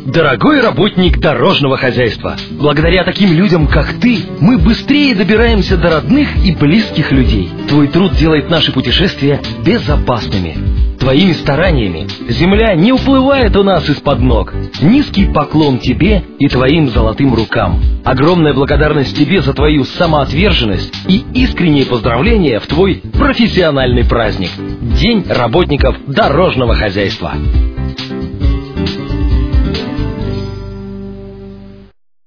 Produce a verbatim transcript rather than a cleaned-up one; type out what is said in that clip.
Дорогой работник дорожного хозяйства, благодаря таким людям, как ты, мы быстрее добираемся до родных и близких людей. Твой труд делает наши путешествия безопасными. Твоими стараниями земля не уплывает у нас из-под ног. Низкий поклон тебе и твоим золотым рукам. Огромная благодарность тебе за твою самоотверженность и искренние поздравления в твой профессиональный праздник. День работников дорожного хозяйства.